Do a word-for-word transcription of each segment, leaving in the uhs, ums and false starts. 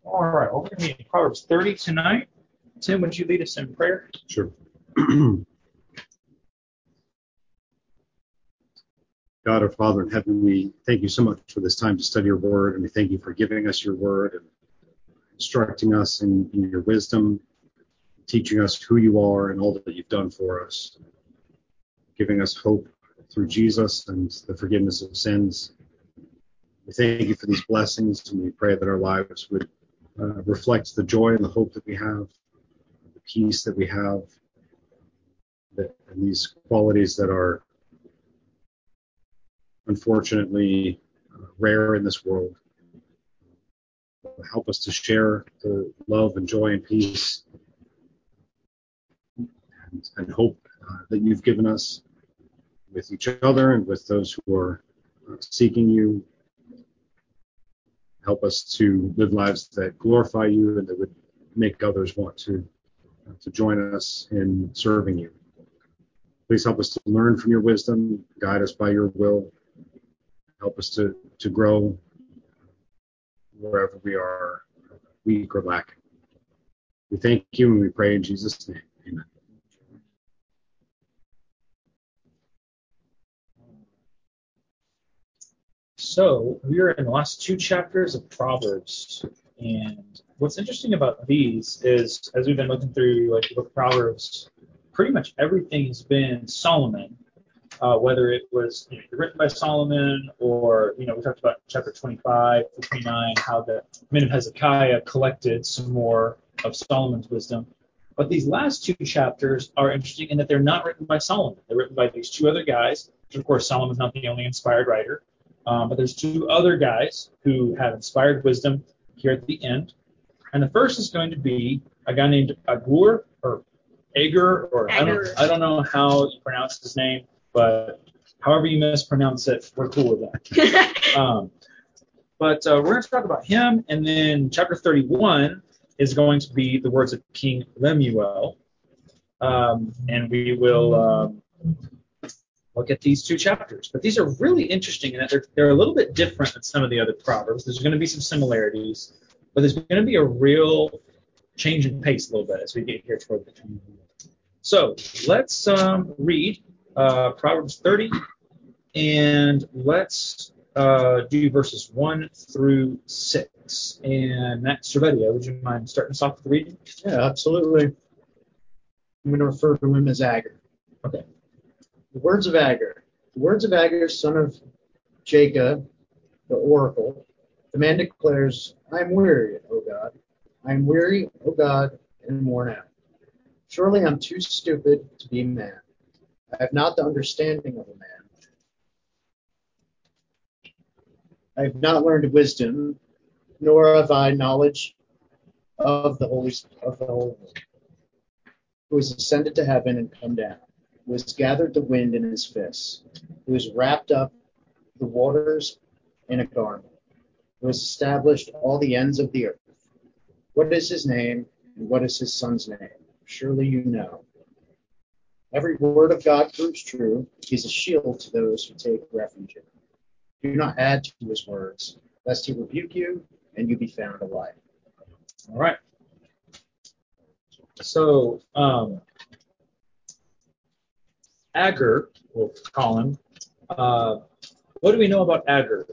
All right, well, we're going to be in Proverbs thirty tonight. Tim, would you lead us in prayer? Sure. God, our Father in heaven, we thank you so much for this time to study your word, and we thank you for giving us your word and instructing us in, in your wisdom, teaching us who you are and all that you've done for us, giving us hope through Jesus and the forgiveness of sins. We thank you for these blessings, and we pray that our lives would uh, reflect the joy and the hope that we have, the peace that we have, that, and these qualities that are unfortunately uh, rare in this world. Help us to share the love and joy and peace and, and hope uh, that you've given us with each other and with those who are uh, seeking you. Help us to live lives that glorify you and that would make others want to, uh, to join us in serving you. Please help us to learn from your wisdom, guide us by your will, help us to, to grow wherever we are weak or lacking. We thank you and we pray in Jesus' name. Amen. So we are in the last two chapters of Proverbs, and what's interesting about these is, as we've been looking through like the book of Proverbs, pretty much everything has been Solomon, uh, whether it was you know, written by Solomon or you know we talked about chapter twenty-five to twenty-nine, how the men of Hezekiah collected some more of Solomon's wisdom. But these last two chapters are interesting in that they're not written by Solomon. They're written by these two other guys. Of course, Solomon's not the only inspired writer. Um, but there's two other guys who have inspired wisdom here at the end. And the first is going to be a guy named Agur, or Agur, or I don't, I don't know how you pronounce his name, but however you mispronounce it, we're cool with that. um, but uh, we're going to talk about him, and then chapter thirty-one is going to be the words of King Lemuel. Um, and we will... Um, look at these two chapters. But these are really interesting in that they're, they're a little bit different than some of the other Proverbs. There's going to be some similarities, but there's going to be a real change in pace a little bit as we get here toward the end. So let's um, read uh, Proverbs thirty, and let's uh, do verses one through six. And Matt Cervetia, would you mind starting us off with the reading? Yeah, absolutely. I'm going to refer to him as Agur. Okay. The words of Agur. The words of Agur, son of Jacob, the oracle. The man declares, I am weary, O God. I am weary, O God, and worn out. Surely I'm too stupid to be a man. I have not the understanding of a man. I have not learned wisdom, nor have I knowledge of the Holy of the Holy One, who has ascended to heaven and come down, who has gathered the wind in his fists, who has wrapped up the waters in a garment, who has established all the ends of the earth. What is his name, and what is his son's name? Surely you know. Every word of God proves true. He's a shield to those who take refuge in him. Do not add to his words, lest he rebuke you, and you be found alive. All right. So, um, Agur, we'll call him. Uh, what do we know about Agur?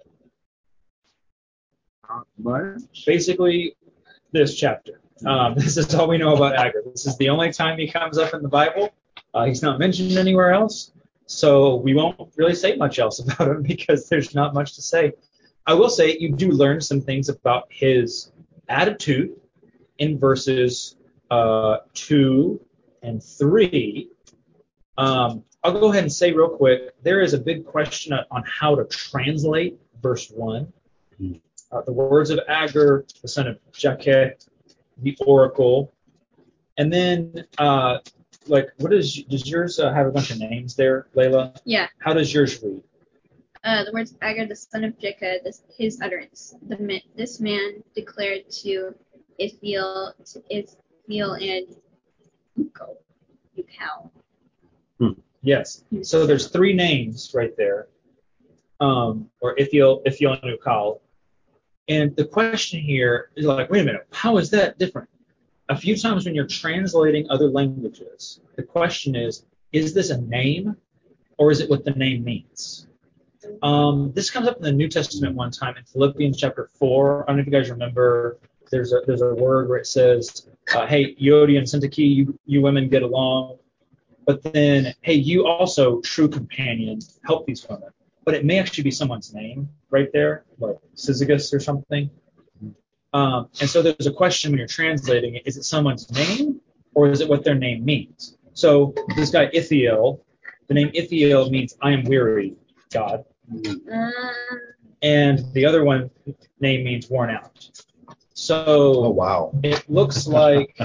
Not much. Basically, this chapter. Um, this is all we know about Agur. This is the only time he comes up in the Bible. Uh, he's not mentioned anywhere else. So we won't really say much else about him because there's not much to say. I will say you do learn some things about his attitude in verses uh, two and three. Um, I'll go ahead and say real quick, there is a big question on how to translate verse one. Uh, the words of Agur, the son of Jaquet, the oracle. And then, uh, like, what is, does yours uh, have a bunch of names there, Layla? Yeah. How does yours read? Uh, the words of Agur, the son of Jacob, this, his utterance. The, this man declared to Ithiel, to Ithiel and Ukal. Ukal. Hmm. Yes. So there's three names right there, um, or Ithiel, Ithiel and Ukal. And the question here is like, wait a minute, how is that different? A few times when you're translating other languages, the question is, is this a name or is it what the name means? Um, this comes up in the New Testament one time in Philippians chapter four. I don't know if you guys remember. There's a there's a word where it says, uh, "Hey, Euodia and Syntyche, you you women get along," but then, "Hey, you also, true companions, help these women." But it may actually be someone's name right there, like Syzygus or something. Um, and so there's a question when you're translating it: is it someone's name or is it what their name means? So this guy Ithiel, the name Ithiel means "I am weary, God." Um, And the other one name means worn out. So Oh, wow. it looks like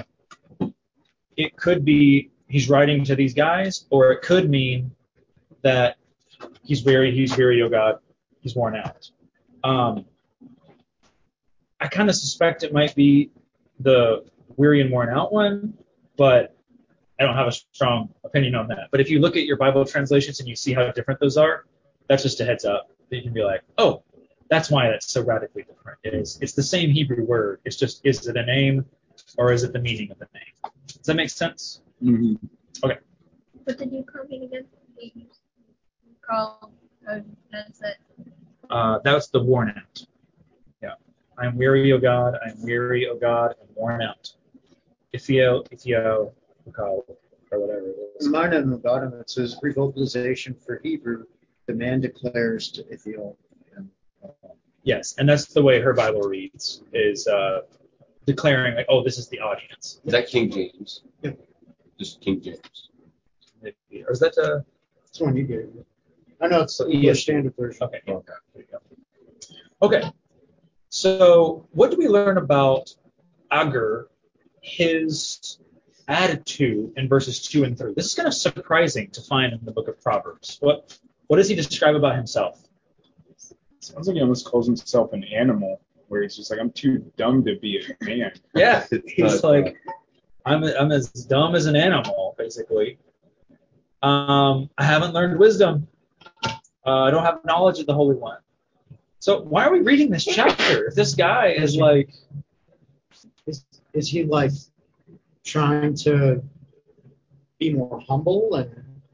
it could be he's writing to these guys, or it could mean that he's weary, he's weary, oh God, he's worn out. Um, I kind of suspect it might be the weary and worn out one, but I don't have a strong opinion on that. But if you look at your Bible translations and you see how different those are, that's just a heads up. You can be like, oh, that's why that's so radically different. It is, it's the same Hebrew word. It's just, is it a name or is it the meaning of the name? Does that make sense? Mm-hmm. Okay. what did you call me again? You call, how does it? Uh, that's the worn out. Yeah. I am weary, O God. I am weary, O God. I'm worn out. Ithio, Ithio, Ukal, or whatever it is. In mine on the bottom it says revocalization for Hebrew. The man declares to Ithiel. Yes, and that's the way her Bible reads, is uh, declaring, like, oh, this is the audience. Is that King James? Yeah. Just King James. Maybe. Or is that uh That's the one you gave me. I know it's the E S V. English Standard Version. Okay. Okay. There you go. Okay. So what do we learn about Agur, his attitude in verses two and three? This is kind of surprising to find in the book of Proverbs. What what does he describe about himself? Sounds like he almost calls himself an animal, where he's just like, I'm too dumb to be a man. Yeah, he's like, I'm I'm as dumb as an animal, basically. Um, I haven't learned wisdom. Uh, I don't have knowledge of the Holy One. So why are we reading this chapter? If this guy is like, Is, is he like trying to be more humble and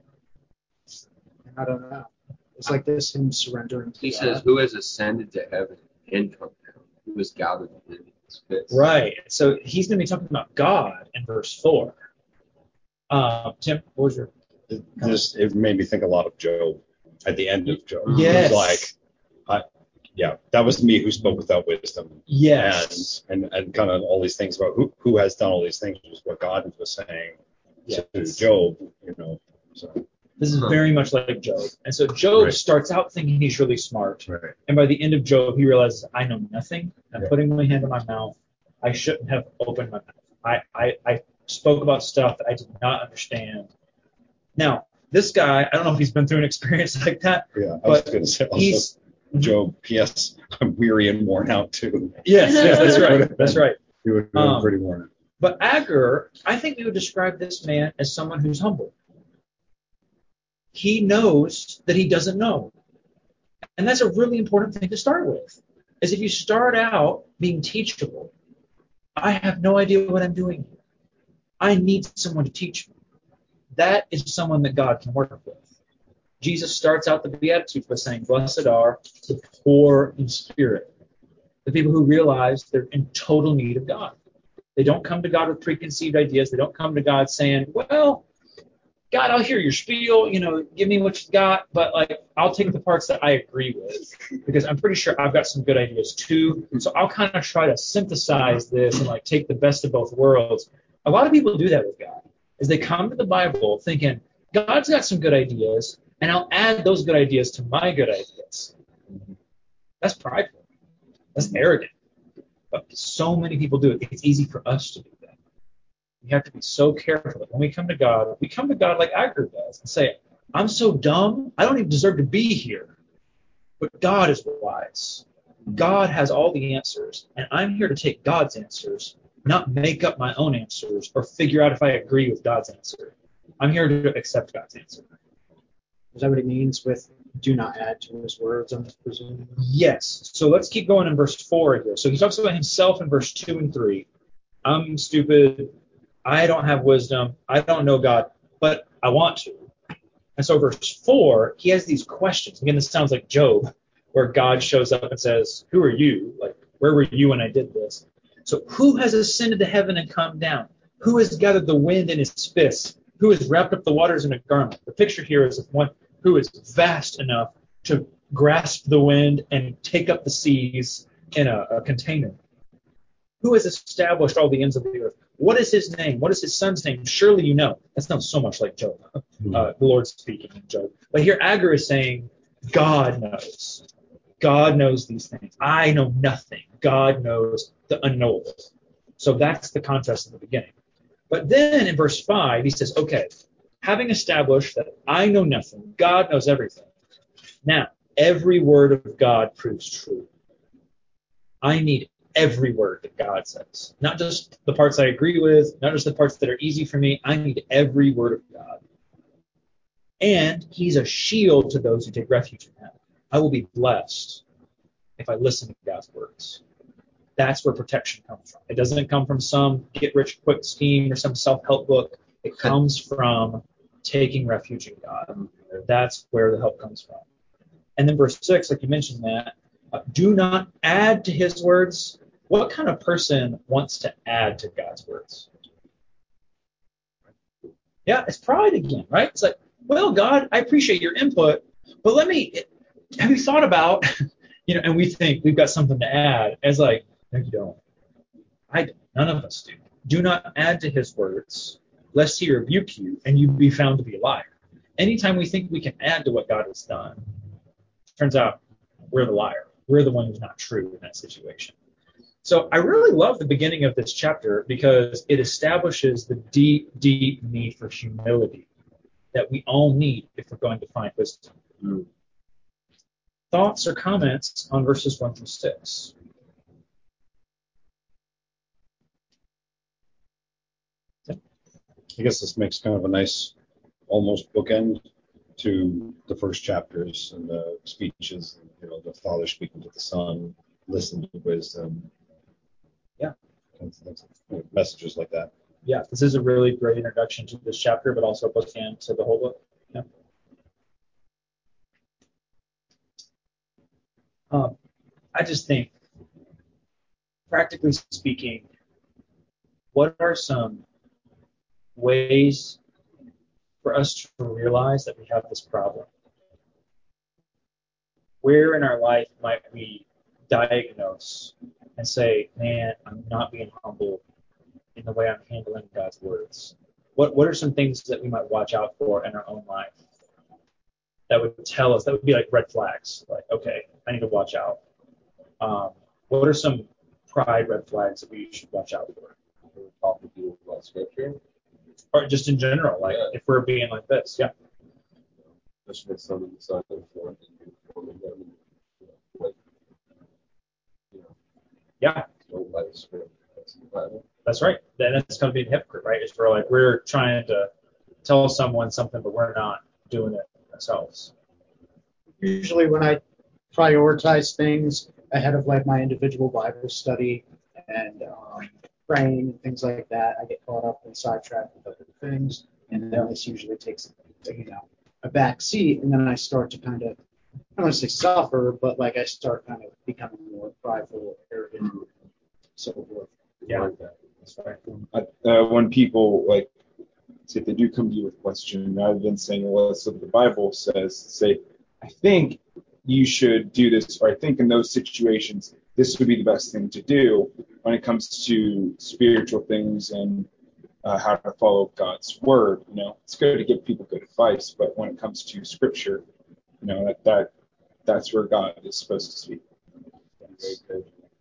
I don't know. It's like this him surrendering to He God. says, who has ascended to heaven and come down? Who has gathered the his fist? right? So he's going to be talking about God in verse four. Um, Tim, what was your? It just it made me think a lot of Job at the end of Job. Yes. It was like, I, yeah, that was me who spoke without wisdom. Yes. And, and and kind of all these things about who who has done all these things was what God was saying Yes. to Job, you know. So This is very much like Job. And so Job Right. starts out thinking he's really smart. right. And by the end of Job, he realizes, I know nothing. I'm Yeah. putting my hand in my mouth. I shouldn't have opened my mouth. I, I, I spoke about stuff that I did not understand. Now, this guy, I don't know if he's been through an experience like that. Yeah, I was But going to say also He's, Job. P S. I'm weary and worn out too. yes, yes, that's right. That's right. He would have been Um, pretty worn out. But Agur, I think we would describe this man as someone who's humble. He knows that he doesn't know. And that's a really important thing to start with. Is if you start out being teachable, I have no idea what I'm doing here. I need someone to teach me. That is someone that God can work with. Jesus starts out the Beatitudes by saying, blessed are the poor in spirit, the people who realize they're in total need of God. They don't come to God with preconceived ideas. They don't come to God saying, well, God, I'll hear your spiel, you know, give me what you got, but like I'll take the parts that I agree with because I'm pretty sure I've got some good ideas too. So I'll kind of try to synthesize this and like take the best of both worlds. A lot of people do that with God, is they come to the Bible thinking God's got some good ideas, and I'll add those good ideas to my good ideas. That's prideful. That's arrogant. But so many people do it. It's easy for us to do that. We have to be so careful that when we come to God, we come to God like Agur does and say, I'm so dumb, I don't even deserve to be here. But God is wise. God has all the answers, and I'm here to take God's answers, not make up my own answers or figure out if I agree with God's answer. I'm here to accept God's answer. Is that what he means with do not add to his words, I'm presuming? Yes. So let's keep going in verse four here. So he talks about himself in verse two and three. I'm stupid. I don't have wisdom. I don't know God, but I want to. And so verse four, he has these questions. Again, this sounds like Job, where God shows up and says, who are you? Like, where were you when I did this? So who has ascended to heaven and come down? Who has gathered the wind in his fists? Who has wrapped up the waters in a garment? The picture here is of one who is vast enough to grasp the wind and take up the seas in a, a container. Who has established all the ends of the earth? What is his name? What is his son's name? Surely you know. That sounds so much like Job, uh, the Lord speaking in Job. But here Agur is saying, God knows. God knows these things. I know nothing. God knows the unknowable. So that's the contrast in the beginning. But then in verse five, he says, okay, having established that I know nothing, God knows everything. Now, every word of God proves true. I need every word that God says. Not just the parts I agree with, not just the parts that are easy for me. I need every word of God. And he's a shield to those who take refuge in him. I will be blessed if I listen to God's words. That's where protection comes from. It doesn't come from some get-rich-quick scheme or some self-help book. It comes from taking refuge in God. That's where the help comes from. And then verse six, like you mentioned, Matt, uh, do not add to his words. What kind of person wants to add to God's words? Yeah, it's pride again, right? It's like, well, God, I appreciate your input, but let me, have you thought about, you know, and we think we've got something to add. It's like, no, you don't. I don't. None of us do. Do not add to his words, lest he rebuke you and you be found to be a liar. Anytime we think we can add to what God has done, turns out we're the liar. We're the one who's not true in that situation. So I really love the beginning of this chapter because it establishes the deep, deep need for humility that we all need if we're going to find wisdom. Mm. Thoughts or comments on verses one through six? I guess this makes kind of a nice almost bookend to the first chapters and the speeches, you know, the father speaking to the son, listen to wisdom. Yeah. That's, that's, you know, messages like that. Yeah, this is a really great introduction to this chapter, but also a bookend to the whole book. Yeah. Um, I just think, practically speaking, what are some ways for us to realize that we have this problem? Where in our life might we diagnose and say, man, I'm not being humble in the way I'm handling God's words? What what are some things that we might watch out for in our own life that would tell us, that would be like red flags, like, okay, I need to watch out? Um, what are some pride red flags that we should watch out for? Talking to you about scripture, or just in general, like yeah. If we're being like this, yeah. Especially if someone decided for it and informing them, you know, like, you know, yeah, don't like script. That's right. Then it's going to be a hypocrite, right? It's where like we're trying to tell someone something, but we're not doing it ourselves. Usually, when I prioritize things ahead of like my individual Bible study and um, praying and things like that, I get caught up and sidetracked with other things, and then this usually takes, you know, a back seat, and then I start to kind of, I don't want to say suffer, but like I start kind of becoming more prideful, arrogant, and so forth. Yeah, that's right. Uh, when people like, say, if they do come to you with a question, rather than saying, well, that's what the Bible says, say, I think you should do this, or I think in those situations, this would be the best thing to do when it comes to spiritual things and uh, how to follow God's word. You know, it's good to give people good advice, but when it comes to scripture, you know, that, that that's where God is supposed to speak. Very good.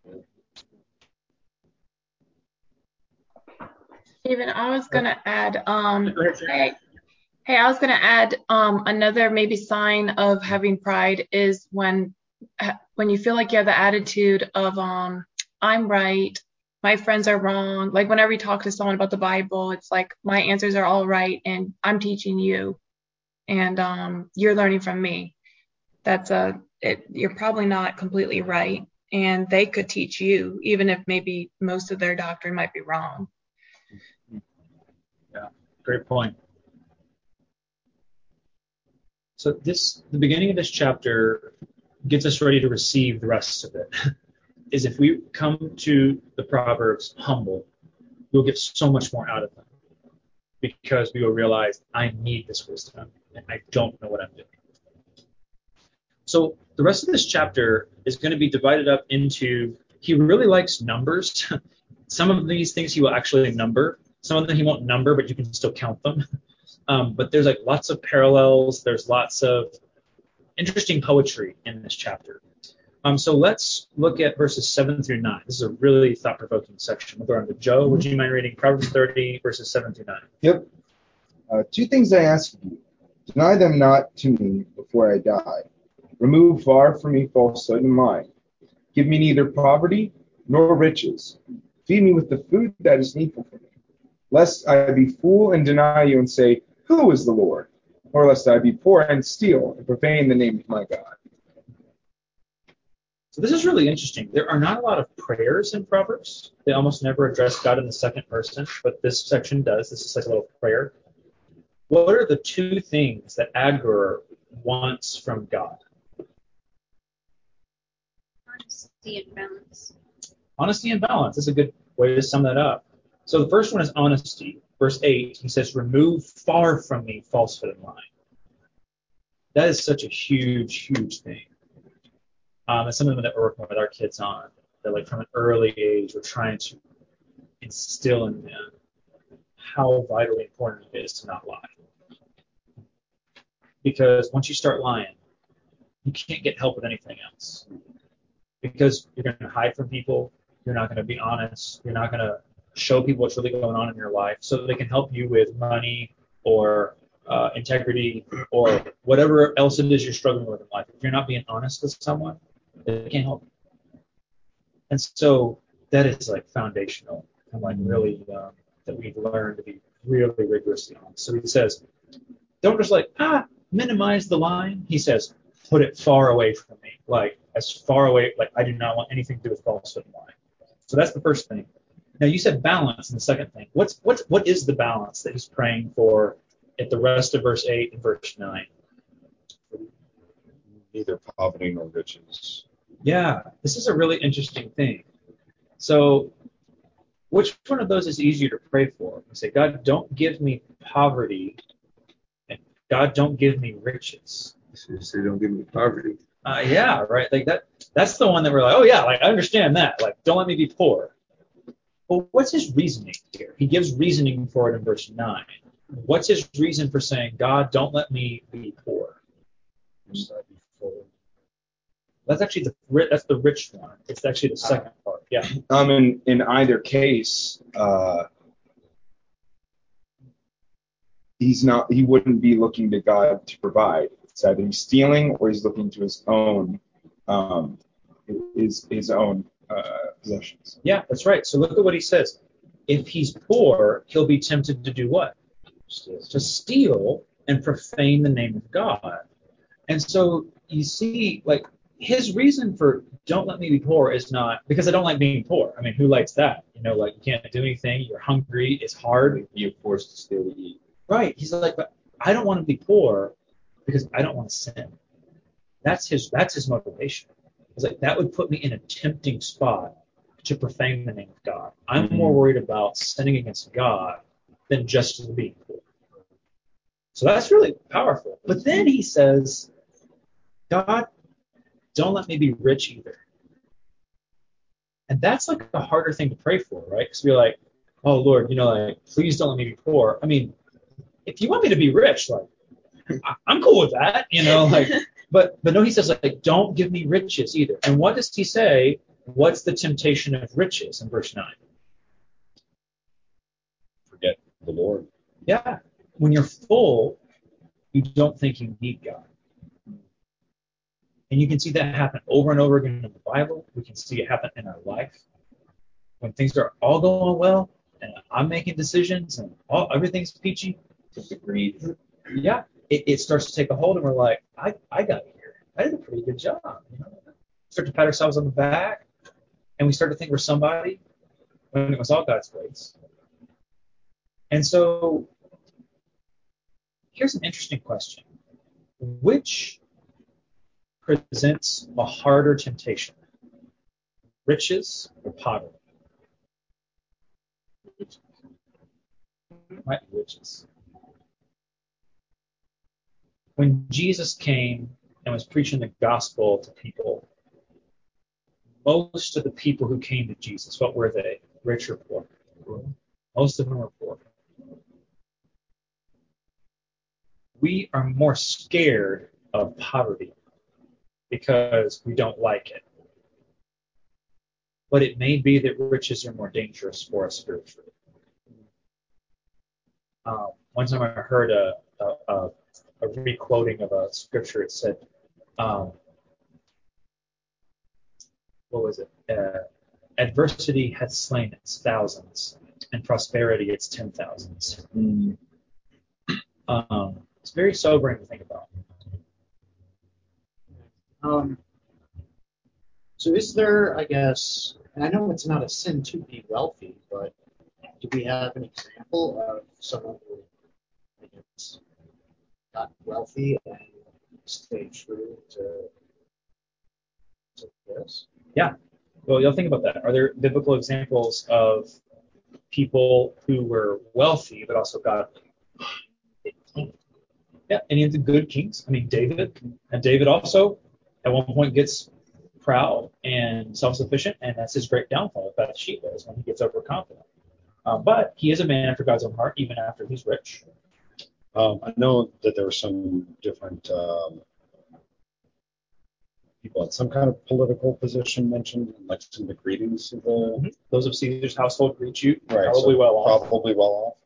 Stephen, I was going to add, um, hey, hey, I was going to add um, another maybe sign of having pride is when when you feel like you have the attitude of um, I'm right, my friends are wrong. Like whenever you talk to someone about the Bible, it's like my answers are all right and I'm teaching you. and um, you're learning from me. That's a it, you're probably not completely right, and they could teach you, even if maybe most of their doctrine might be wrong. Yeah, great point. So this, the beginning of this chapter gets us ready to receive the rest of it. Is if we come to the Proverbs humble, we'll get so much more out of them because we will realize I need this wisdom and I don't know what I'm doing. So the rest of this chapter is going to be divided up into, he really likes numbers. Some of these things he will actually number. Some of them he won't number, but you can still count them. Um, but there's like lots of parallels. There's lots of interesting poetry in this chapter. Um, so let's look at verses seven through nine. This is a really thought-provoking section. We'll go on to Joe. Would you mind reading Proverbs thirty, verses seven through nine? Yep. Uh, two things I ask of you. Deny them not to me before I die. Remove far from me falsehood and lying. Give me neither poverty nor riches. Feed me with the food that is needful for me. Lest I be fool and deny you and say, who is the Lord? Or lest I be poor and steal and profane the name of my God. So this is really interesting. There are not a lot of prayers in Proverbs. They almost never address God in the second person, but this section does. This is like a little prayer. What are the two things that Agur wants from God? Honesty and balance. Honesty and balance. That's a good way to sum that up. So the first one is honesty. Verse eight, he says, remove far from me falsehood and lying. That is such a huge, huge thing. Um, it's something that we're working with our kids on. That like from an early age, we're trying to instill in them how vitally important it is to not lie. Because once you start lying, you can't get help with anything else. Because you're going to hide from people. You're not going to be honest. You're not going to show people what's really going on in your life so that they can help you with money or uh, integrity or whatever else it is you're struggling with in life. If you're not being honest with someone, they can't help you. And so that is like foundational and like really um, that we've learned to be really rigorously honest. So he says, don't just like, ah, minimize the line. He says, put it far away from me. Like as far away, like I do not want anything to do with falsehood and lying. So that's the first thing. Now you said balance in the second thing. What's what's what is the balance that he's praying for at the rest of verse eight and verse nine? Neither poverty nor riches. Yeah, this is a really interesting thing. So which one of those is easier to pray for? You say, God, don't give me poverty, and God, don't give me riches. You say, don't give me poverty. Uh, yeah, right. Like that. That's the one that we're like, oh yeah, like I understand that. Like, don't let me be poor. Well, what's his reasoning here? He gives reasoning for it in verse nine. What's his reason for saying, God, don't let me be poor? That's actually the that's the rich one. It's actually the second part. Yeah. Um, in, in either case, uh, he's not. He wouldn't be looking to God to provide. It's either he's stealing or he's looking to his own, um, his his own uh, possessions. Yeah, that's right. So look at what he says. If he's poor, he'll be tempted to do what? To steal and profane the name of God. And so you see, like, his reason for don't let me be poor is not because I don't like being poor. I mean, who likes that? You know, like you can't do anything. You're hungry. It's hard. You're forced to steal to eat. Right. He's like, but I don't want to be poor because I don't want to sin. That's his. That's his motivation. It's like that would put me in a tempting spot to profane the name of God. I'm more worried about sinning against God than just being poor. So that's really powerful. But then he says, God, don't let me be rich either. And that's like a harder thing to pray for, right? Because we're like, oh, Lord, you know, like, please don't let me be poor. I mean, if you want me to be rich, like, I'm cool with that, you know, like, but, but no, he says, like, don't give me riches either. And what does he say? What's the temptation of riches in verse nine? Forget the Lord. Yeah. When you're full, you don't think you need God. And you can see that happen over and over again in the Bible. We can see it happen in our life. When things are all going well, and I'm making decisions, and all, everything's peachy. The greed. Yeah. it, it starts to take a hold, and we're like, I, I got here. I did a pretty good job. You know? Start to pat ourselves on the back, and we start to think we're somebody when it was all God's grace. And so here's an interesting question. Which presents a harder temptation? Riches or poverty? Might be riches. When Jesus came and was preaching the gospel to people, most of the people who came to Jesus, what were they? Rich or poor? Most of them were poor. We are more scared of poverty because we don't like it. But it may be that riches are more dangerous for us spiritually. Um, one time I heard a, a, a, a re-quoting of a scripture. It said, um, what was it? Uh, adversity hath slain its thousands, and prosperity its ten thousands. Mm. Um, it's very sobering to think about. Um, so is there, I guess, and I know it's not a sin to be wealthy, but do we have an example of someone who I guess, got wealthy and stayed true to, to this? Yeah. Well, you'll think about that. Are there biblical examples of people who were wealthy but also godly? Yeah, any of the good kings. I mean, David. And David also, at one point, gets proud and self-sufficient, and that's his great downfall. Bathsheba is when he gets overconfident. Uh, but he is a man after God's own heart, even after he's rich. Um, I know that there were some different um, people in some kind of political position mentioned, like some of the greetings of the. Mm-hmm. Those of Caesar's household greet you, right, probably so well off. Probably well off.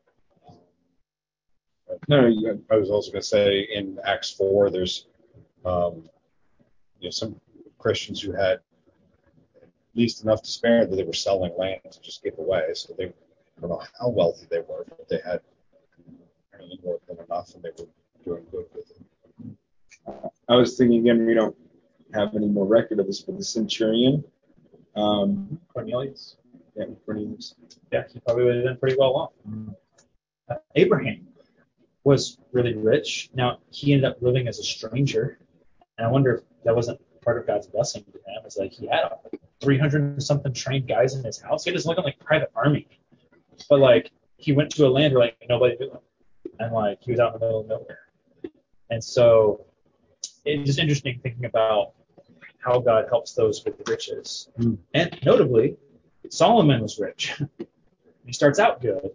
No, I was also going to say in Acts four, there's um, you know, some Christians who had at least enough to spare that they were selling land to just give away. So they, I don't know how wealthy they were, but they had apparently more than enough, and they were doing good with it. I was thinking again, we don't have any more record of this, but the centurion, um, Cornelius. Yeah, Cornelius. Yeah, he probably would have done pretty well off. Mm. Uh, Abraham was really rich. Now, he ended up living as a stranger. And I wonder if that wasn't part of God's blessing to him. It's like he had three hundred something trained guys in his house. He had this looking like private army. But like he went to a land where like nobody knew him. And like he was out in the middle of nowhere. And so it's just interesting thinking about how God helps those with riches. Mm. And notably, Solomon was rich. He starts out good,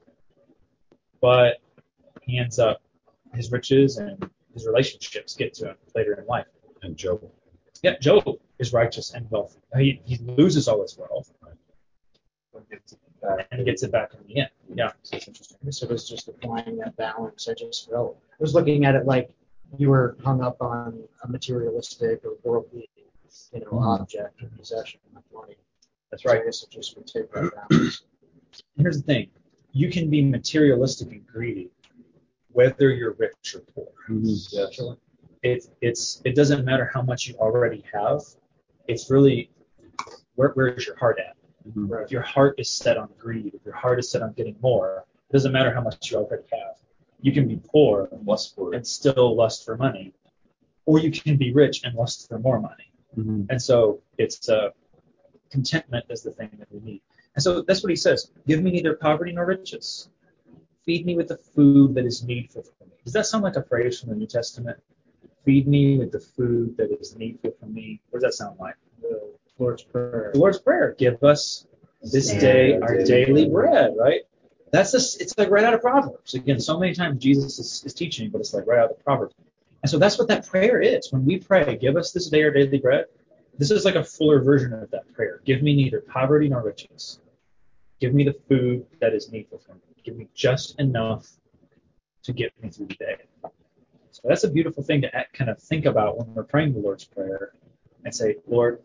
but he ends up, his riches and his relationships get to him later in life. And Job. Yeah, Job is righteous and wealthy. He, he loses all his wealth, but gets it back, and gets it back in the end. Yeah, so it's interesting. So it was just applying that balance. I just felt, I was looking at it like you were hung up on a materialistic or worldly, you know, mm-hmm. object or possession of money. That's right. So I guess it just would take that balance. Here's the thing. You can be materialistic and greedy, whether you're rich or poor. Mm-hmm. Yeah. Sure. It, it's, it doesn't matter how much you already have. It's really, where, where's your heart at? Mm-hmm. If your heart is set on greed, if your heart is set on getting more, it doesn't matter how much you already have. You can be poor and lust for it and still lust for money, or you can be rich and lust for more money. Mm-hmm. And so it's uh, contentment is the thing that we need. And so that's what he says. Give me neither poverty nor riches. Feed me with the food that is needful for me. Does that sound like a phrase from the New Testament? Feed me with the food that is needful for me. What does that sound like? The Lord's Prayer. The Lord's Prayer. Give us this day our daily bread, right? That's this. It's like right out of Proverbs. Again, so many times Jesus is, is teaching, but it's like right out of the Proverbs. And so that's what that prayer is. When we pray, give us this day our daily bread, this is like a fuller version of that prayer. Give me neither poverty nor riches. Give me the food that is needful for me. Give me just enough to get me through the day. So that's a beautiful thing to kind of think about when we're praying the Lord's Prayer and say, Lord,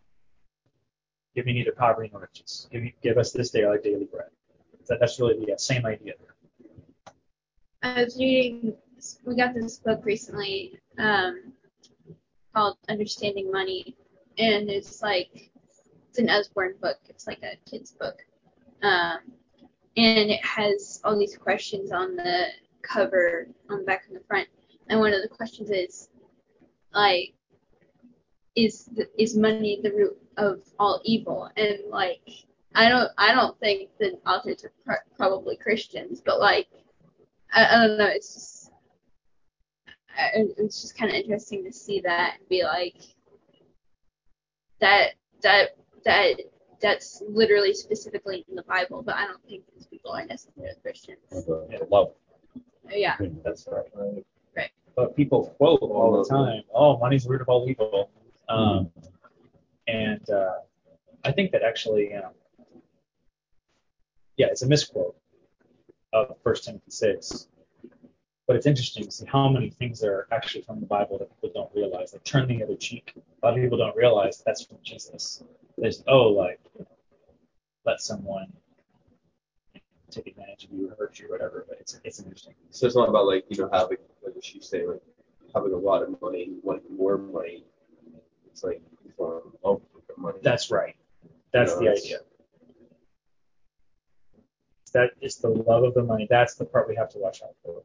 give me neither poverty nor riches. Give me, give us this day our daily bread. That, that's really the uh, same idea. I was reading we got this book recently um, called Understanding Money, and it's like it's an Usborne book. It's like a kid's book, um, and it has all these questions on the cover, on the back and the front. And one of the questions is like, is the, is money the root of all evil? And like, I don't I don't think the authors are pr- probably Christians, but like, I, I don't know. It's just I, it's just kind of interesting to see that and be like, that that that that's literally specifically in the Bible, but I don't think these people are necessarily Christians. Yeah, love. Yeah. That's right. Right. But people quote all the time, "Oh, money's the root of all evil," um, and uh, I think that actually, um, yeah, it's a misquote of First Timothy six. But it's interesting to see how many things are actually from the Bible that people don't realize. Like turn the other cheek. A lot of people don't realize that's from Jesus. There's oh, like you know, let someone take advantage of you or hurt you or whatever. But it's it's interesting. So it's not about like you know having like what you say like having a lot of money, wanting more money. It's like um, oh, money. That's right. That's You know, the idea. That is the love of the money. That's the part we have to watch out for.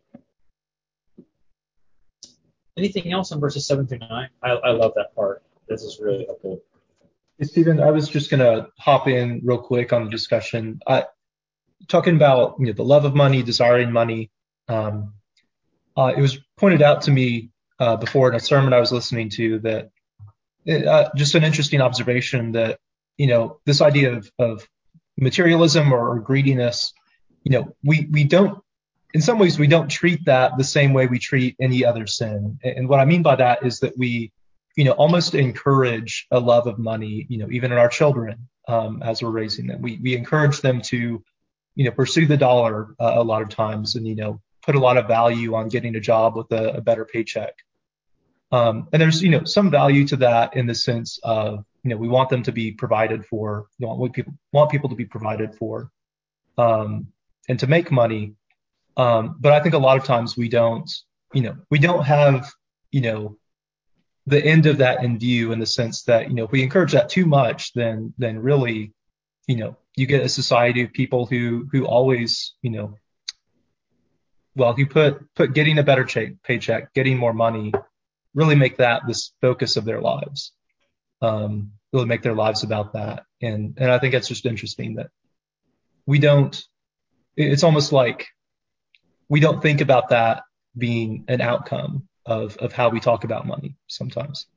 Anything else on verses seven through nine? I, I love that part. This is really helpful. Hey, Stephen, I was just going to hop in real quick on the discussion. I, talking about you know, the love of money, desiring money. Um, uh, it was pointed out to me uh, before in a sermon I was listening to that it, uh, just an interesting observation that you know this idea of, of materialism or, or greediness. You know, we we don't. In some ways, we don't treat that the same way we treat any other sin. And what I mean by that is that we, you know, almost encourage a love of money, you know, even in our children um, as we're raising them. We we encourage them to, you know, pursue the dollar uh, a lot of times and, you know, put a lot of value on getting a job with a, a better paycheck. Um, and there's, you know, some value to that in the sense of, you know, we want them to be provided for, you know, we people want people to be provided for um, and to make money. Um, but I think a lot of times we don't, you know, we don't have, you know, the end of that in view in the sense that, you know, if we encourage that too much, then, then really, you know, you get a society of people who, who always, you know, well, who put, put getting a better ch- paycheck, getting more money, really make that this focus of their lives, um, really make their lives about that. And, and I think it's just interesting that we don't, it's almost like, we don't think about that being an outcome of, of how we talk about money sometimes.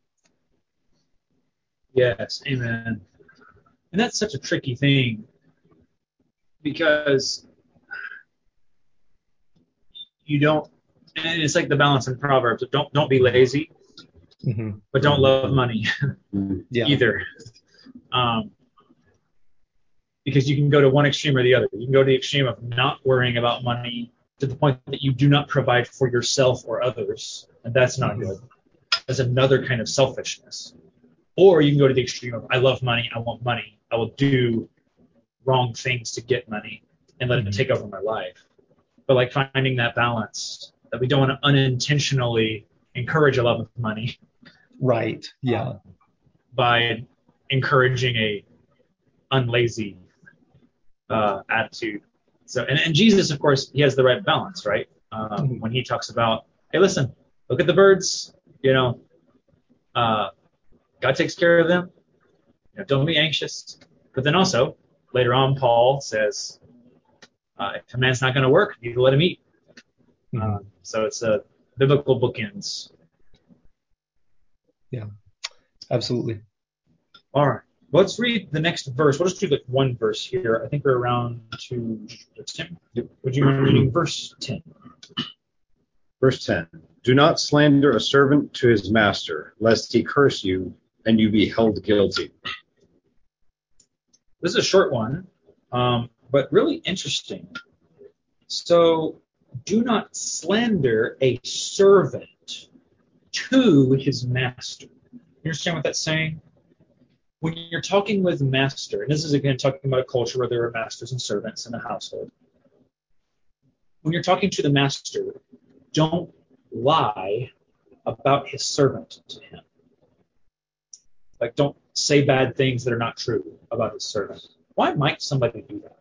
Yes, amen. And that's such a tricky thing because you don't, and it's like the balance in Proverbs. Don't don't be lazy, Mm-hmm. but don't love money Yeah. either. Um, because you can go to one extreme or the other. You can go to the extreme of not worrying about money to the point that you do not provide for yourself or others, and that's not good. That's another kind of selfishness. Or you can go to the extreme of I love money, I want money, I will do wrong things to get money and let mm-hmm. it take over my life. But like finding that balance that we don't want to unintentionally encourage a love of money. Right. Yeah. By encouraging a unlazy uh, attitude. So, and, and Jesus, of course, he has the right balance, right? Um, mm-hmm. When he talks about, hey, listen, look at the birds, you know, uh, God takes care of them. You know, don't be anxious. But then also, later on, Paul says, uh, if a man's not going to work, you need to let him eat. Mm-hmm. Um, so it's a biblical bookends. Yeah, absolutely. All right. Let's read the next verse. We'll just do like one verse here. I think we're around to ten. Would you mind reading verse ten? Verse ten. Do not slander a servant to his master, lest he curse you and you be held guilty. This is a short one, um, but really interesting. So, do not slander a servant to his master. You understand what that's saying? When you're talking with master, and this is again talking about a culture where there are masters and servants in a household. When you're talking to the master, don't lie about his servant to him. Like, don't say bad things that are not true about his servant. Why might somebody do that?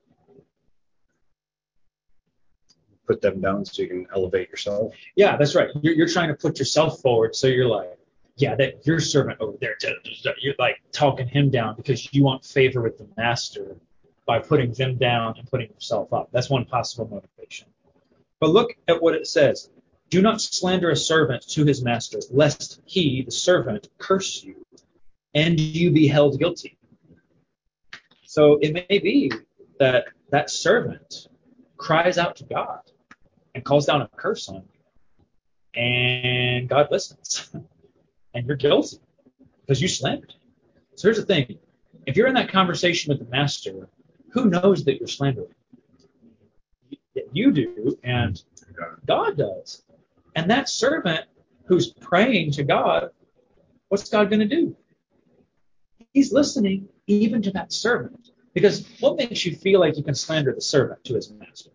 Put them down so you can elevate yourself. Yeah, that's right. You're, you're trying to put yourself forward, so you're like, yeah, that your servant over there, you're like talking him down because you want favor with the master by putting them down and putting yourself up. That's one possible motivation. But look at what it says. Do not slander a servant to his master, lest he, the servant, curse you, and you be held guilty. So it may be that that servant cries out to God and calls down a curse on you, and God listens, and you're guilty because you slandered him. So here's the thing. If you're in that conversation with the master, who knows that you're slandering? You do, and God does. And that servant who's praying to God, what's God going to do? He's listening even to that servant. Because what makes you feel like you can slander the servant to his master?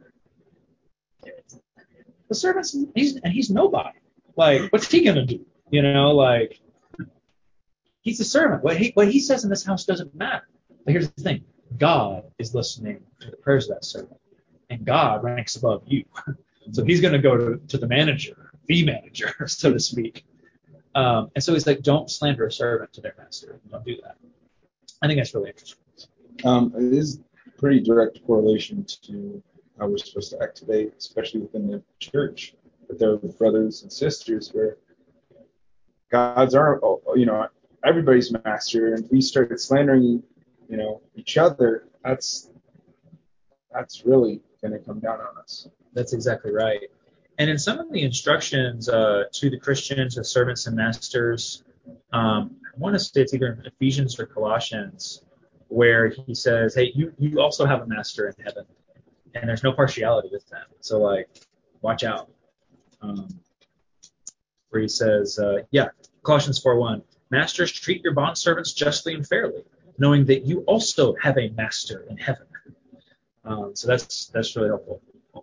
The servant's, he's, and he's nobody. Like, what's he going to do? You know, like, he's a servant. What he, what he says in this house doesn't matter. But here's the thing. God is listening to the prayers of that servant. And God ranks above you. So he's going to go to, to the manager, the manager, so to speak. Um, and so he's like, don't slander a servant to their master. Don't do that. I think that's really interesting. Um, it is pretty direct correlation to how we're supposed to activate, especially within the church, with their brothers and sisters, where God's our, you know, everybody's master, and if we started slandering, you know, each other, that's that's really going to come down on us. That's exactly right. And in some of the instructions uh, to the Christians, the servants and masters, um, I want to say it's either in Ephesians or Colossians, where he says, hey, you, you also have a master in heaven, and there's no partiality with them. So, like, watch out. Um, where he says, uh, yeah, Colossians four one, masters, treat your bondservants justly and fairly, knowing that you also have a master in heaven. Um, so that's that's really helpful.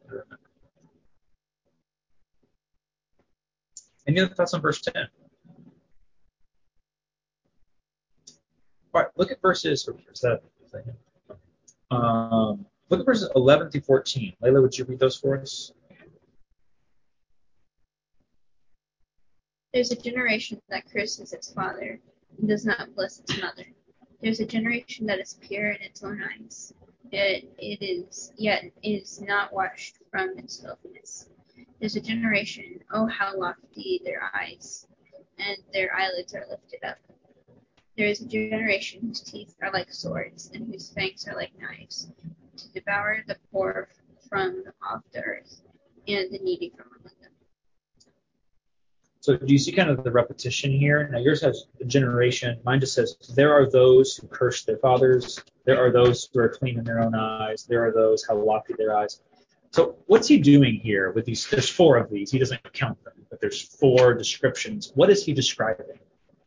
Any other thoughts on verse ten? All right, look at verses. Is that, is that um, look at verses eleven through fourteen. Layla, would you read those for us? There's a generation that curses its father and does not bless its mother. There's a generation that is pure in its own eyes. It, it is yet is not washed from its filthiness. There's a generation, oh how lofty their eyes, and their eyelids are lifted up. There is a generation whose teeth are like swords, and whose fangs are like knives, to devour the poor from off the earth, and the needy from among them. So do you see kind of the repetition here? Now yours has a generation. Mine just says, there are those who curse their fathers. There are those who are clean in their own eyes. There are those how lofty their eyes. So what's he doing here with these? There's four of these. He doesn't count them, but there's four descriptions. What is he describing?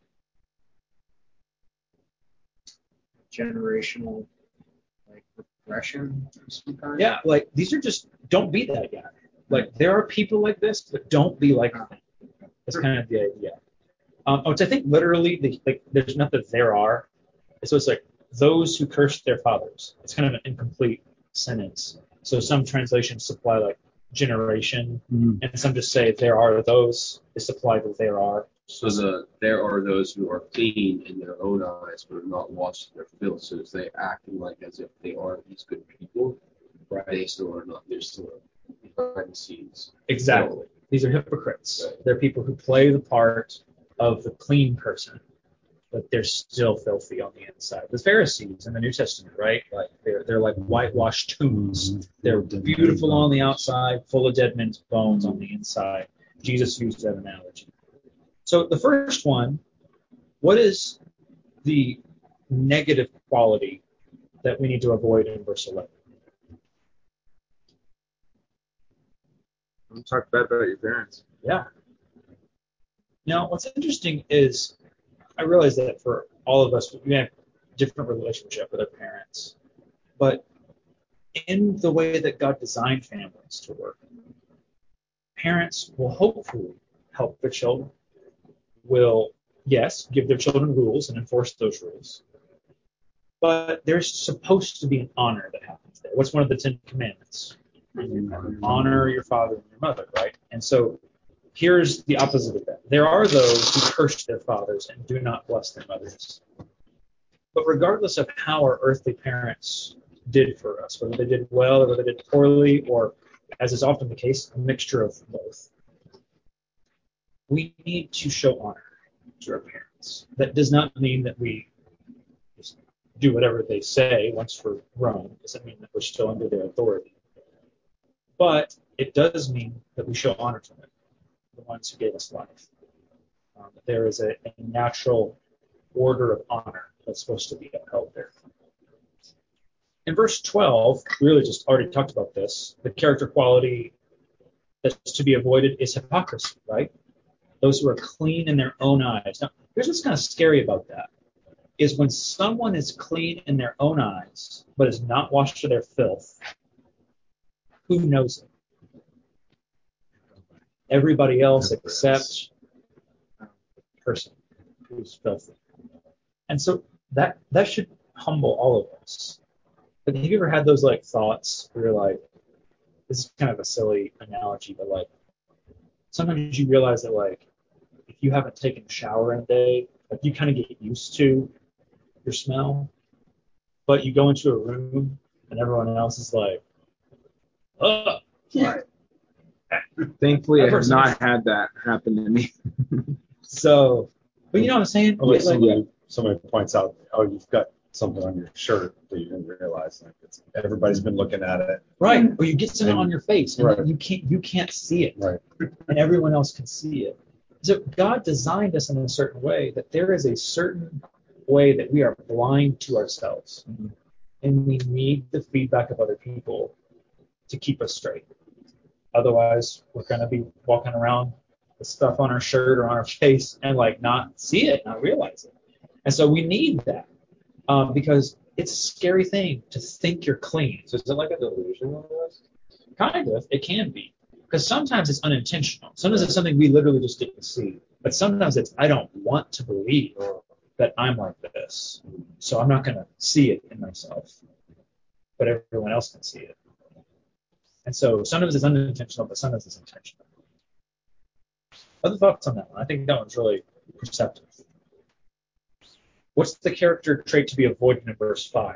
Generational, like, progression of some kind. Yeah, like these are just, don't be that guy. Like there are people like this, but don't be like them. That's kind of the idea. Um, which I think literally, the, like, there's not that there are. So it's like those who cursed their fathers. It's kind of an incomplete sentence. So some translations supply like generation, mm-hmm. and some just say there are those. They supply that there are. So the there are those who are clean in their own eyes, but are not washed in their filth. So they acting like as if they are these good people, right? They still are not. They're still behind the scenes. Exactly. So, these are hypocrites. Right. They're people who play the part of the clean person, but they're still filthy on the inside. The Pharisees in the New Testament, right? Like they're they're like whitewashed tombs. They're beautiful on the outside, full of dead men's bones on the inside. Jesus used that analogy. So the first one, what is the negative quality that we need to avoid in verse eleven? Don't talk bad about your parents. Yeah. Now, what's interesting is I realize that for all of us, we have a different relationship with our parents. But in the way that God designed families to work, parents will hopefully help their children, will, yes, give their children rules and enforce those rules. But there's supposed to be an honor that happens there. What's one of the Ten Commandments? Honor your father and your mother, right? And so here's the opposite of that. There are those who curse their fathers and do not bless their mothers. But regardless of how our earthly parents did for us, whether they did well or whether they did poorly, or, as is often the case, a mixture of both, we need to show honor to our parents. That does not mean that we just do whatever they say once we're grown. It doesn't mean that we're still under their authority. But it does mean that we show honor to them, the ones who gave us life. Um, there is a, a natural order of honor that's supposed to be upheld there. In verse twelve, we really just already talked about this. The character quality that's to be avoided is hypocrisy, right? Those who are clean in their own eyes. Now, here's what's kind of scary about that, is when someone is clean in their own eyes, but is not washed of their filth, who knows it? Everybody else except the person who's filthy. And so that that should humble all of us. But have you ever had those like thoughts where you're like, this is kind of a silly analogy, but like sometimes you realize that like if you haven't taken a shower in a day, like you kind of get used to your smell, but you go into a room and everyone else is like, ugh. Right. Thankfully, I have not had that happen to me. So, but you know what I'm saying? Or like Like, somebody, somebody points out, oh, you've got something on your shirt that you didn't realize. Like it's, everybody's been looking at it. right. Or you get something And- on your face and right. you can't you can't see it. Right. And everyone else can see it. So God designed us in a certain way that there is a certain way that we are blind to ourselves. Mm-hmm. And we need the feedback of other people to keep us straight. Otherwise, we're going to be walking around with stuff on our shirt or on our face and like not see it, not realize it. And so we need that um, because it's a scary thing to think you're clean. So is it like a delusion almost? Kind of, it can be. Because sometimes it's unintentional. Sometimes it's something we literally just didn't see. But sometimes it's, I don't want to believe that I'm like this. So I'm not going to see it in myself. But everyone else can see it. And so sometimes it's unintentional, but sometimes it's intentional. Other thoughts on that one? I think that one's really perceptive. What's the character trait to be avoided in verse five?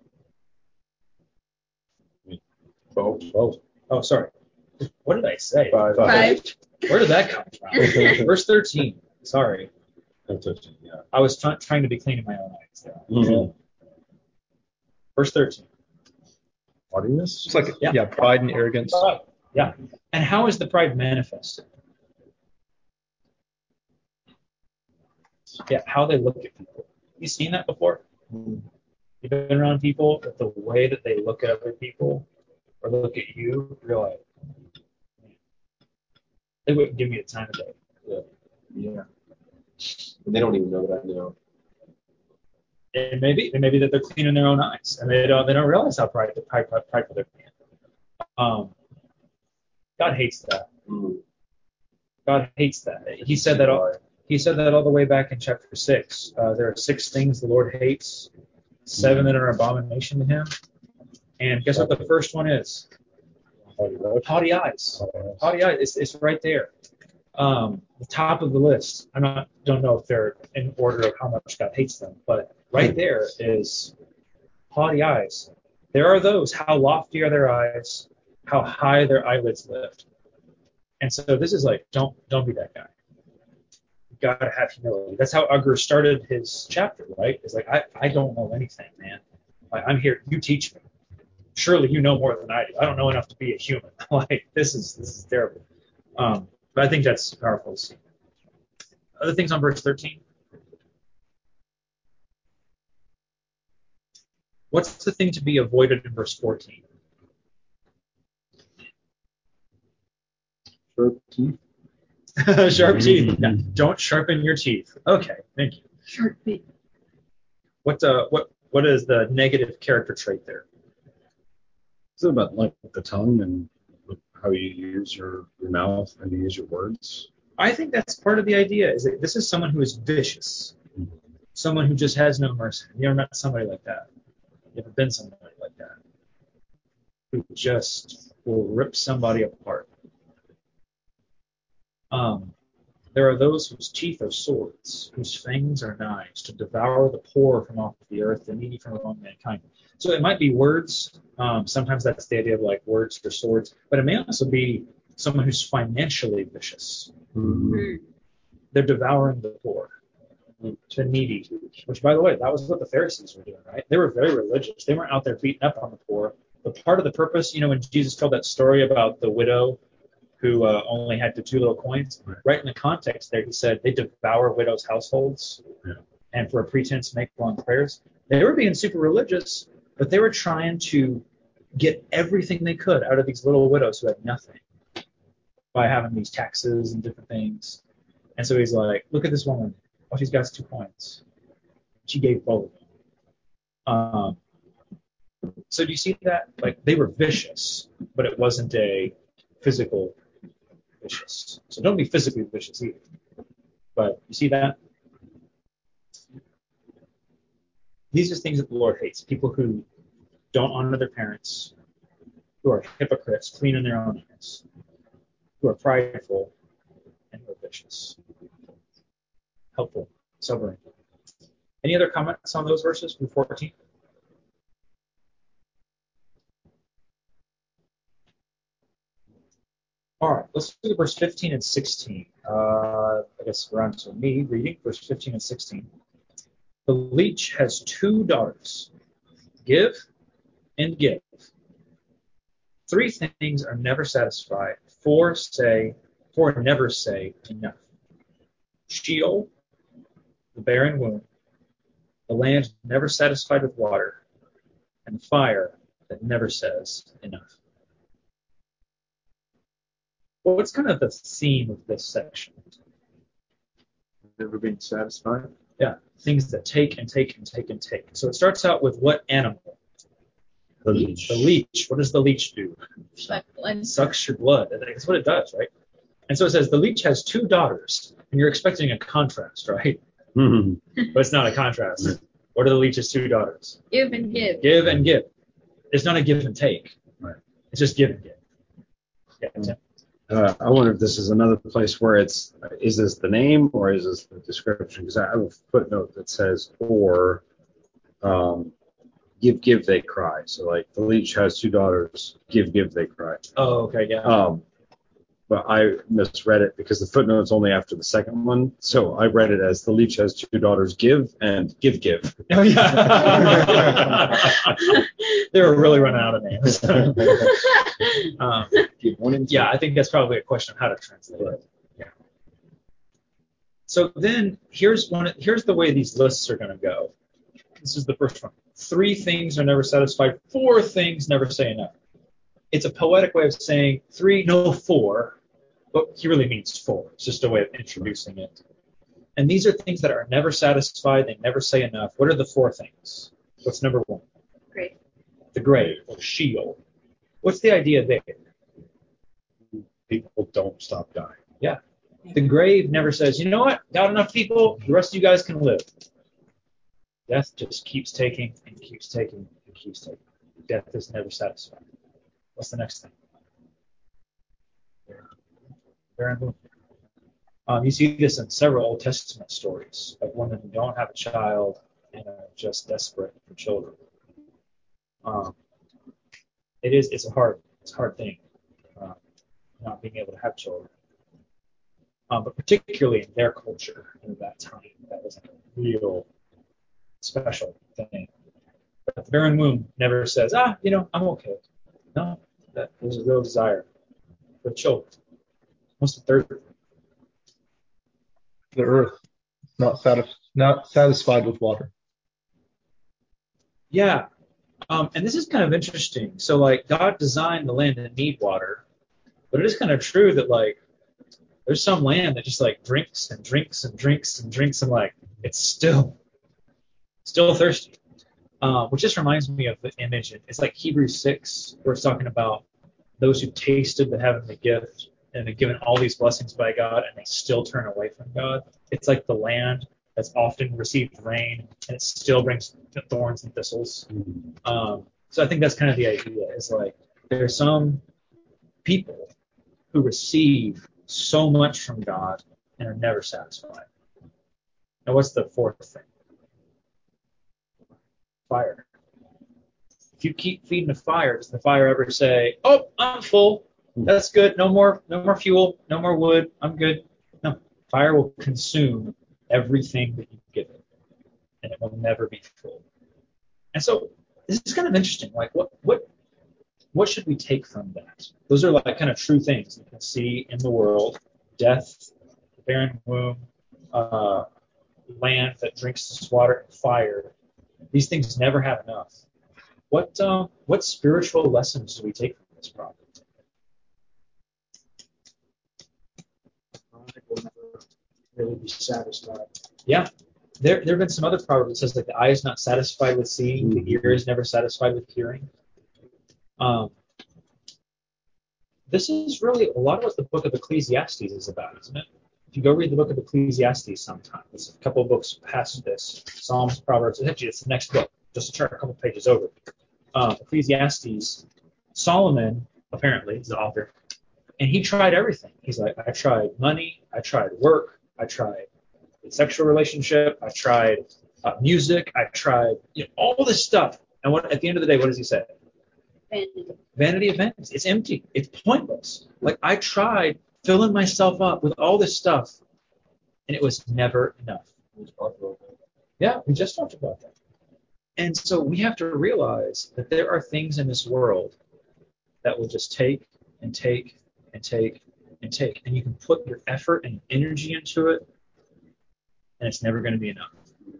Twelve. Twelve. Oh, sorry. What did I say? Five. Five. Where did that come from? Verse thirteen. Sorry. thirteen, yeah. I was t- trying to be clean in my own eyes there. Mm-hmm. Verse thirteen. Haughtiness? It's like, Yeah. yeah, pride and arrogance. Pride. Yeah. And how is the pride manifested? Yeah, how they look at people. You seen that before? You've been around people that the way that they look at other people or look at you, you're like, man, they wouldn't give me the time of day. Yeah. Yeah. And they don't even know that I know. It may be, it may be that they're clean in their own eyes, and they don't they don't realize how prideful pride, pride, prideful they're being. Um, God hates that. Mm. God hates that. He said that all. He said that all the way back in chapter six. Uh, there are six things the Lord hates, seven that are abomination to Him. And guess what the first one is? Haughty eyes. Haughty eyes. It's, it's right there. Um, the top of the list. I not don't know if they're in order of how much God hates them, but right there is haughty eyes. There are those. How lofty are their eyes? How high their eyelids lift. And so this is like, don't don't be that guy. You've got to have humility. That's how Ugur started his chapter, right? It's like, I, I don't know anything, man. Like, I'm here. You teach me. Surely you know more than I do. I don't know enough to be a human. Like, this is this is terrible. Um, but I think that's powerful to see. Other things on verse thirteen. What's the thing to be avoided in verse fourteen? Sharp teeth. Sharp teeth. Yeah. Don't sharpen your teeth. Okay, thank you. Sharp teeth. What uh what what is the negative character trait there? Is it about like the tongue and how you use your, your mouth and you use your words? I think that's part of the idea, is that this is someone who is vicious, someone who just has no mercy. You ever met somebody like that? You ever been somebody like that? Who just will rip somebody apart. Um, there are those whose teeth are swords, whose fangs are knives, to devour the poor from off the earth, the needy from among mankind. So it might be words. Um, sometimes that's the idea of like words or swords, but it may also be someone who's financially vicious. Mm-hmm. They're devouring the poor, the needy, which, by the way, that was what the Pharisees were doing, right? They were very religious. They weren't out there beating up on the poor. But part of the purpose, you know, when Jesus told that story about the widow who uh, only had the two little coins, right. right in the context there, he said they devour widows' households yeah. and for a pretense make long prayers. They were being super religious, but they were trying to get everything they could out of these little widows who had nothing by having these taxes and different things. And so he's like, look at this woman. Oh, she's got two coins. She gave both. Um, so do you see that? Like, they were vicious, but it wasn't a physical vicious. So don't be physically vicious either. But you see that? These are things that the Lord hates. People who don't honor their parents, who are hypocrites, clean in their own eyes, who are prideful, and who are vicious. Helpful, sobering. Any other comments on those verses from fourteen? All right, let's look at verse fifteen and sixteen. Uh, I guess we're on to me reading verse fifteen and sixteen. The leech has two daughters. Give and give. Three things are never satisfied. Four say, four never say enough. Sheol, the barren womb, the land never satisfied with water, and fire that never says enough. Well, what's kind of the theme of this section? Never being satisfied. Yeah, things that take and take and take and take. So it starts out with what animal? The leech. The leech. What does the leech do? Suck blood. Sucks your blood. That's what it does, right? And so it says the leech has two daughters, and you're expecting a contrast, right? Mm-hmm. But it's not a contrast. What are the leech's two daughters? Give and give. Give and give. It's not a give and take. Right. It's just give and give. Yeah, Tim. Uh, I wonder if this is another place where it's, is this the name or is this the description? Because I have a footnote that says, or um, give, give, they cry. So like the leech has two daughters, give, give, they cry. Oh, okay, yeah. Um, but I misread it because the footnote's only after the second one. So I read it as the leech has two daughters, give and give, give. Oh, yeah. They were really running out of names. um, yeah, I think that's probably a question of how to translate it. Yeah. So then here's one. Here's the way these lists are going to go. This is the first one. Three things are never satisfied. Four things never say enough. It's a poetic way of saying three, no, four. But he really means four. It's just a way of introducing it. And these are things that are never satisfied. They never say enough. What are the four things? What's number one? Grave. The grave, or Sheol. What's the idea there? People don't stop dying. Yeah. The grave never says, you know what? Got enough people. The rest of you guys can live. Death just keeps taking and keeps taking and keeps taking. Death is never satisfied. What's the next thing? Um, you see this in several Old Testament stories of women who don't have a child and are just desperate for children. Um, it is it's a hard it's a hard thing, uh, not being able to have children. Um, but particularly in their culture in that time, that was a real special thing. But the barren womb never says, ah, you know, I'm okay. No, that there's a real desire for children. What's the third thing? The earth, not, satis- not satisfied with water. Yeah. Um, and this is kind of interesting. So, like, God designed the land to need water, but it is kind of true that, like, there's some land that just, like, drinks and drinks and drinks and drinks and, like, it's still, still thirsty. Uh, which just reminds me of the image. It's like Hebrews six, where it's talking about those who tasted the heavenly gift and they're given all these blessings by God, and they still turn away from God. It's like the land that's often received rain, and it still brings thorns and thistles. Um, so I think that's kind of the idea. Is like there are some people who receive so much from God and are never satisfied. Now, what's the fourth thing? Fire. If you keep feeding the fire, does the fire ever say, "Oh, I'm full. That's good. No more, no more fuel. No more wood. I'm good"? No. Fire will consume everything that you give it, and it will never be full. And so this is kind of interesting. Like, what, what, what should we take from that? Those are like kind of true things you can see in the world: death, the barren womb, uh, land that drinks this water, and fire. These things never have enough. What uh, what spiritual lessons do we take from this problem? Will never really be satisfied. Yeah. There there have been some other proverbs that says like the eye is not satisfied with seeing, the ear is never satisfied with hearing. Um, this is really a lot of what the book of Ecclesiastes is about, isn't it? If you go read the book of Ecclesiastes sometime, it's a couple of books past this, Psalms, Proverbs, actually it's the next book, just a chart a couple pages over. Uh, Ecclesiastes, Solomon, apparently, is the author, and he tried everything. He's like, I tried money, I tried work, I tried a sexual relationship, I tried uh, music, I tried you know, all this stuff. And what at the end of the day, what does he say? Vanity. Vanity of vanities. It's empty. It's pointless. Like I tried filling myself up with all this stuff, and it was never enough. Yeah, we just talked about that. And so we have to realize that there are things in this world that will just take and take and take and take. And you can put your effort and energy into it, and it's never going to be enough.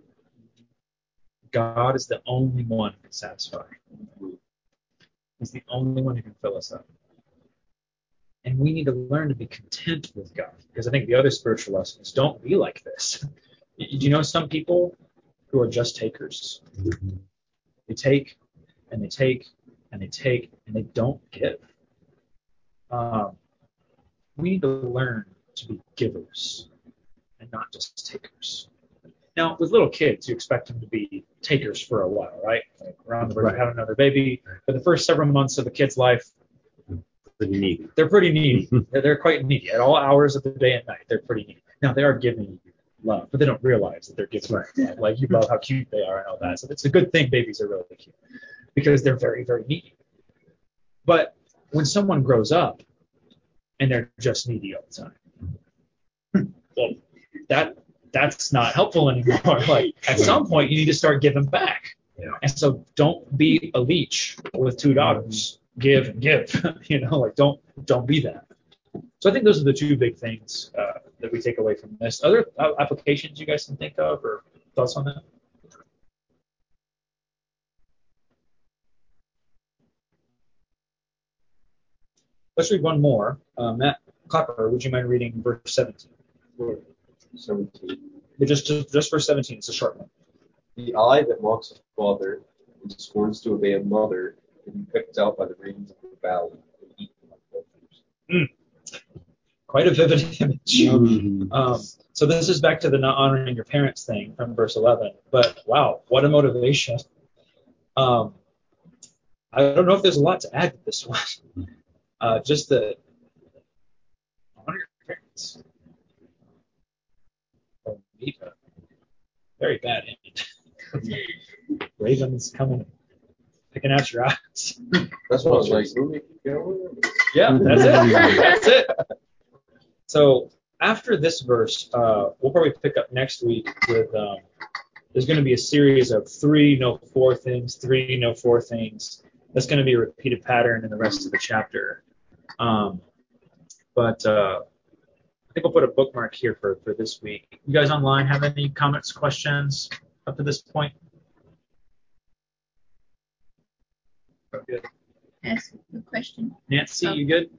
God is the only one who can satisfy. He's the only one who can fill us up. And we need to learn to be content with God. Because I think the other spiritual lesson is don't be like this. Do you know some people who are just takers? They take and they take and they take and they don't give. Um, we need to learn to be givers and not just takers. Now, with little kids, you expect them to be takers for a while, right? Like around the birth, have another baby. For the first several months of the kid's life, Pretty needy. they're pretty needy. they're, they're quite needy. At all hours of the day and night, they're pretty needy. Now, they are giving you love, but they don't realize that they're giving you love. Like, you love how cute they are and all that. So it's a good thing babies are really cute because they're very, very needy. But when someone grows up and they're just needy all the time, well, that that's not helpful anymore. Like, at some point, you need to start giving back. Yeah. And so don't be a leech with two daughters. Give and give. you know, like don't don't be that. So I think those are the two big things uh, that we take away from this. Other uh, applications you guys can think of or thoughts on that? Let's read one more. Uh, Matt Clapper, would you mind reading verse seventeen? seventeen. But just, just just verse seventeen. It's a short one. The eye that mocks a father and scorns to obey a mother will be picked out by the ravens of the valley and eaten by vultures. Mm. Quite a vivid image. Mm-hmm. Um, so this is back to the not honoring your parents thing from verse eleven. But wow, what a motivation. Um, I don't know if there's a lot to add to this one. Uh, just the honor your parents. Or meet a very bad end. Ravens coming, picking out your eyes. That's what I was like, you know, Yeah, that's it. That's it. So after this verse, uh, we'll probably pick up next week with um, there's going to be a series of three, no four things, three, no four things. That's going to be a repeated pattern in the rest of the chapter. Um, but uh, I think we'll put a bookmark here for, for this week. You guys online have any comments, questions up to this point? Oh, good. Ask the question. Nancy, Oh. you good?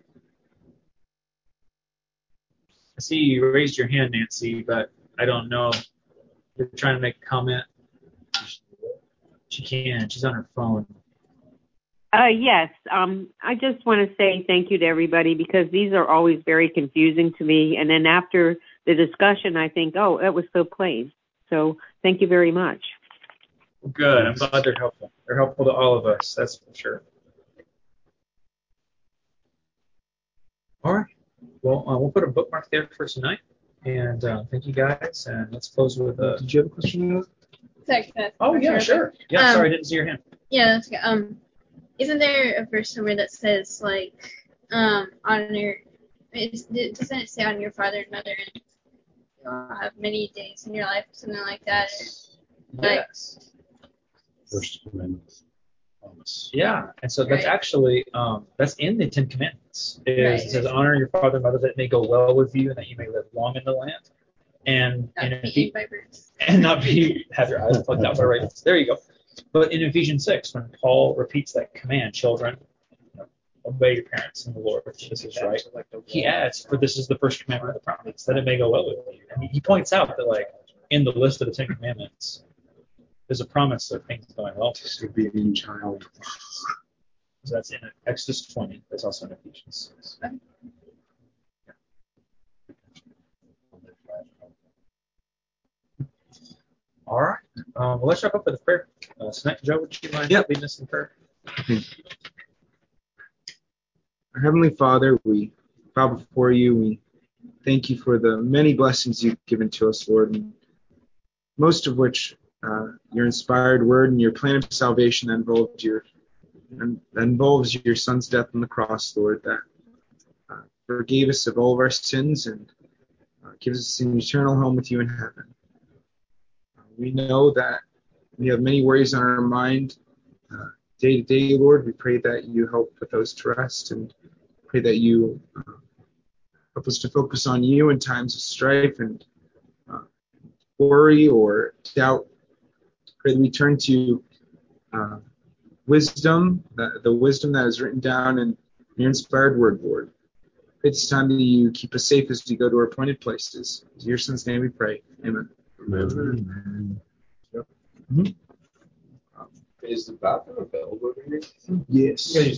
I see you raised your hand, Nancy, but I don't know. You're trying to make a comment. She can. She's on her phone. Uh, yes. Um, I just want to say thank you to everybody because these are always very confusing to me. And then after the discussion, I think, oh, that was so plain. So thank you very much. Good. I'm glad they're helpful. They're helpful to all of us. That's for sure. All right. Well, uh, we'll put a bookmark there for tonight. And uh, thank you guys. And let's close with a. Did you have a question? Sorry, can I- Oh yeah, sure. Yeah, Um, sorry, I didn't see your hand. Yeah, that's okay. Um, isn't there a verse somewhere that says like, um, honor? It's, it doesn't it say honor your father and mother, and you'll have many days in your life, something like that? Or, like, Yes. First Commandment. Promise. Yeah, and so that's Right. actually um, that's in the Ten Commandments. Is Right. It says honor your father and mother that it may go well with you and that you may live long in the land, and not and, be Ephe- eaten by birds. and not be have your eyes plucked out by ravens. There you go. But in Ephesians six, when Paul repeats that command, children, you know, obey your parents in the Lord. This is right. He adds, for this is the first commandment of the promise, that it may go well with you. And he, he points out that like in the list of the Ten Commandments, there's a promise of things going well to To be in child. So that's in Exodus twenty. That's also in Ephesians six. All right. Um, well, let's wrap up with a prayer. Uh, tonight, Joe, would you mind Yep. leading us in prayer? Our Heavenly Father, we bow before you. We thank you for the many blessings you've given to us, Lord, and most of which uh, your inspired word and your plan of salvation that involved your that involves your Son's death on the cross, Lord, that uh, forgave us of all of our sins and uh, gives us an eternal home with you in heaven. Uh, we know that we have many worries on our mind uh, day to day, Lord. We pray that you help put those to rest and pray that you uh, help us to focus on you in times of strife and uh, worry or doubt. Pray that we turn to uh, wisdom, the, the wisdom that is written down in your inspired word, Lord. It's time that you keep us safe as we go to our appointed places. In your Son's name we pray. Amen. Amen. Is the bathroom available over here? Yes.